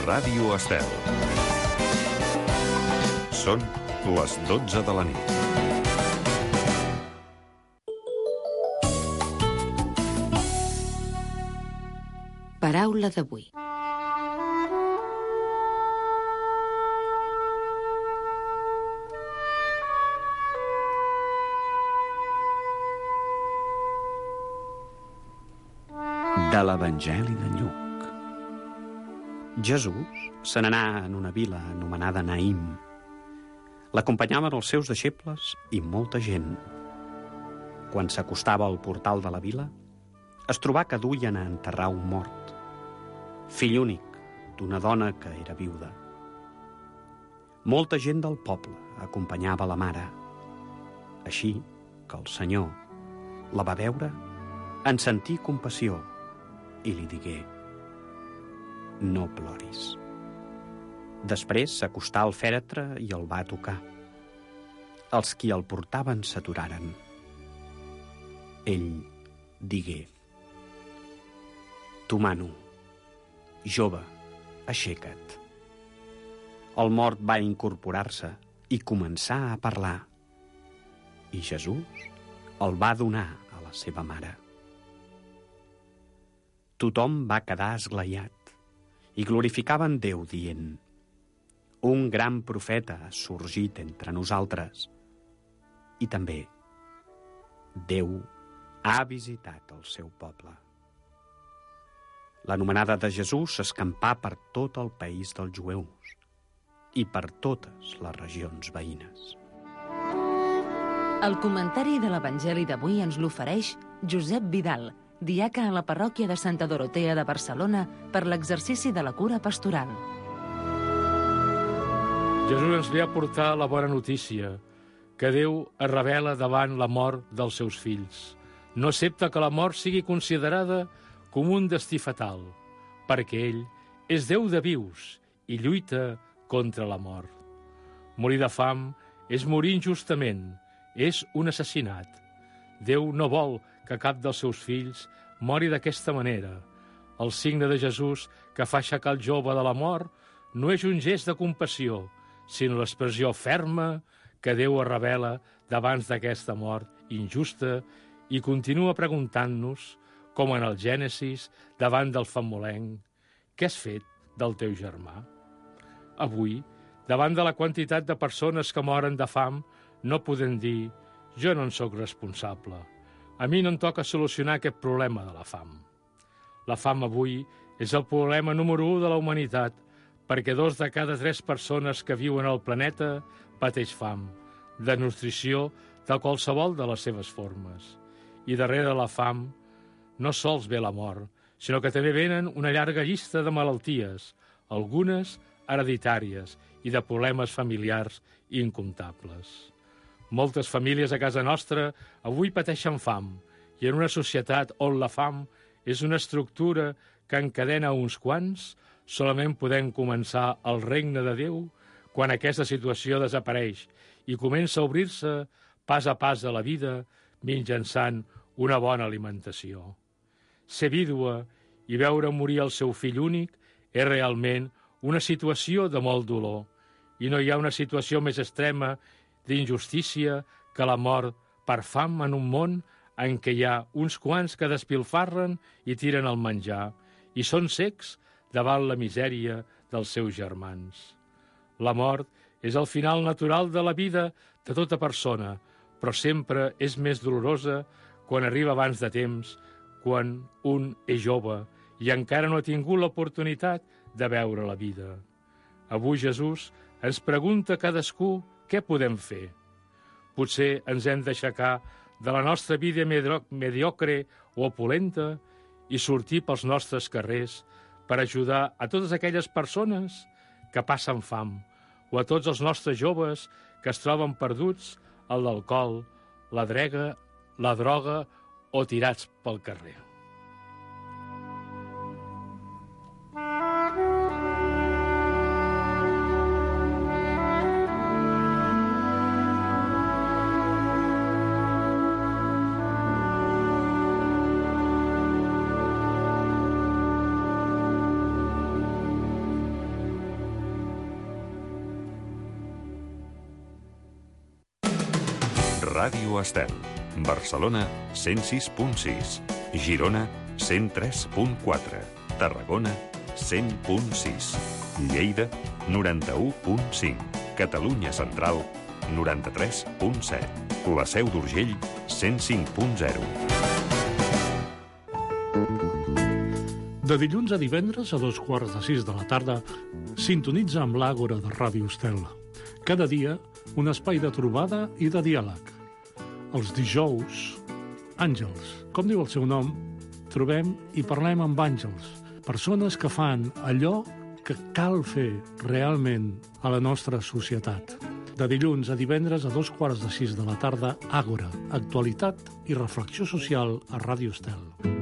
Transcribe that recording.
Ràdio Estel. Són les 12 de la nit. Paraula d'avui. De l'Evangeli de Lluc. Jesús se n'anà en una vila anomenada Naïm. L'acompanyaven els seus deixebles i molta gent. Quan s'acostava al portal de la vila, es trobà que duien a enterrar un mort, fill únic d'una dona que era viuda. Molta gent del poble acompanyava la mare. Així que el Senyor la va veure, en sentí compassió i li digué: no ploris. Després s'acostà al fèretre i el va tocar. Els qui el portaven s'aturaren. Ell digué: t'ho mano, jove, aixeca't. El mort va incorporar-se i començar a parlar. I Jesús el va donar a la seva mare. Tothom va quedar esglaiat i glorificaven Déu dient: un gran profeta ha sorgit entre nosaltres. I també Déu ha visitat el seu poble. L'anomenada de Jesús s'escampà per tot el país dels jueus i per totes les regions veïnes. El comentari de l'Evangeli d'avui ens l'ofereix Josep Vidal, diaca a la parròquia de Santa Dorotea de Barcelona per l'exercici de la cura pastoral. Jesús ens ve a portar la bona notícia, que Déu es revela davant la mort dels seus fills. No accepta que la mort sigui considerada com un destí fatal, perquè ell és Déu de vius i lluita contra la mort. Morir de fam és morir injustament, és un assassinat. Déu no vol que cap dels seus fills mori d'aquesta manera. El signe de Jesús que fa aixecar el jove de la mort no és un gest de compassió, sinó l'expressió ferma que Déu es revela davant d'aquesta mort injusta i continua preguntant-nos, com en el Gènesis, davant del famolenc: què has fet del teu germà? Avui, davant de la quantitat de persones que moren de fam, no podem dir: jo no en sóc responsable. A mi no em toca solucionar aquest problema de la fam. La fam avui és el problema número 1 de la humanitat, perquè 2 de cada 3 persones que viuen al planeta pateix fam, desnutrició de qualsevol de les seves formes. I darrere la fam no sols ve la mort, sinó que també venen una llarga llista de malalties, algunes hereditàries i de problemes familiars incomptables. Moltes famílies a casa nostra avui pateixen fam, i en una societat on la fam és una estructura que encadena uns quants, solament podem començar el regne de Déu quan aquesta situació desapareix i comença a obrir-se pas a pas a la vida mitjançant una bona alimentació. Ser vídua i veure morir el seu fill únic és realment una situació de molt dolor, i no hi ha una situació més extrema d'injustícia que la mort per fam en un món en què hi ha uns quants que despilfarren i tiren el menjar i són cecs davant la misèria dels seus germans. La mort és el final natural de la vida de tota persona, però sempre és més dolorosa quan arriba abans de temps, quan un és jove i encara no ha tingut l'oportunitat de veure la vida. Avui Jesús ens pregunta a cadascú què podem fer. Potser ens hem d'aixecar de la nostra vida mediocre o opulenta i sortir pels nostres carrers per ajudar a totes aquelles persones que passen fam o a tots els nostres joves que es troben perduts a l'alcohol, la droga o tirats pel carrer. Ràdio Estel. Barcelona, 106.6. Girona, 103.4. Tarragona, 100.6. Lleida, 91.5. Catalunya Central, 93.7. La Seu d'Urgell, 105.0. De dilluns a divendres a 5:15 de la tarda, sintonitza amb l'Àgora de Ràdio Estel. Cada dia, un espai de trobada i de diàleg. Els dijous, àngels. Com diu el seu nom, trobem i parlem amb àngels, persones que fan allò que cal fer realment a la nostra societat. De dilluns a divendres a 5:15 de la tarda, Àgora, actualitat i reflexió social a Ràdio Estel.